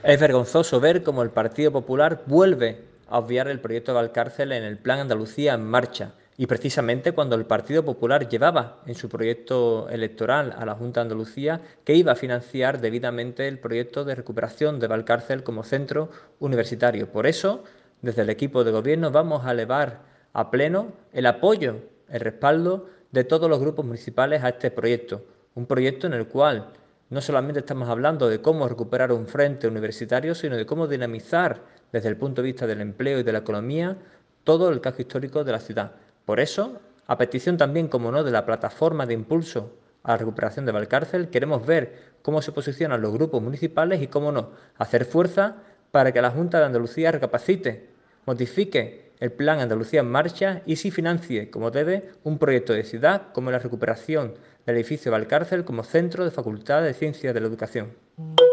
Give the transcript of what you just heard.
Es vergonzoso ver cómo el Partido Popular vuelve a obviar el proyecto de Valcárcel en el Plan Andalucía en marcha. Y precisamente cuando el Partido Popular llevaba en su proyecto electoral a la Junta de Andalucía que iba a financiar debidamente el proyecto de recuperación de Valcárcel como centro universitario. Por eso, desde el equipo de gobierno vamos a elevar a pleno el apoyo, el respaldo de todos los grupos municipales a este proyecto. Un proyecto en el cual no solamente estamos hablando de cómo recuperar un frente universitario, sino de cómo dinamizar desde el punto de vista del empleo y de la economía todo el casco histórico de la ciudad. Por eso, a petición también, como no, de la plataforma de impulso a la recuperación de Valcárcel, queremos ver cómo se posicionan los grupos municipales y, cómo no, hacer fuerza para que la Junta de Andalucía recapacite, modifique el Plan Andalucía en Marcha y sí financie, como debe, un proyecto de ciudad como la recuperación del edificio Valcárcel como centro de Facultad de Ciencias de la Educación.